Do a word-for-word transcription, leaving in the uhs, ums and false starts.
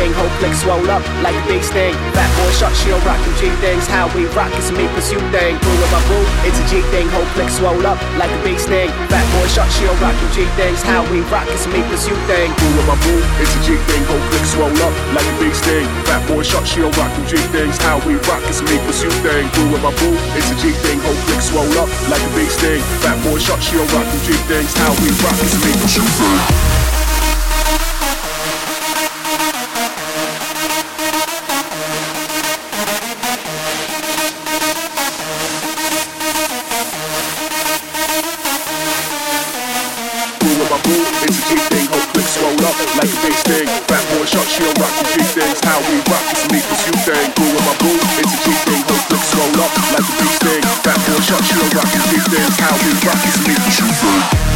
thing, whole click swole up like a bass thing. Fat boy shot, she'll rock them G things. How we rock is a me pursue thing. Boo with my boo, it's a G thing, whole click swole up like a bass thing. Fat boy shot, she'll rock them G things. How we rock is a me pursue thing. Boo with my boo, it's a G thing, whole click swole up like a bass thing. Fat boy shot, she'll rock them G things. How we rock is a me pursue thing. Boo with my boo, it's a G thing, whole click swole up like a bass thing. Fat boy shot, she'll rock them G things. How we rock is a me pursue thing. It's a G thing, whole click swole up like a bass thing. Fat boy shot, she'll rock the G things. How we rock is me pursue thing. Boo with my boo, it's a G thing, whole click swole up like a bass thing. Fat boy shot, she'll rock the G things. How we rock is me pursue thing.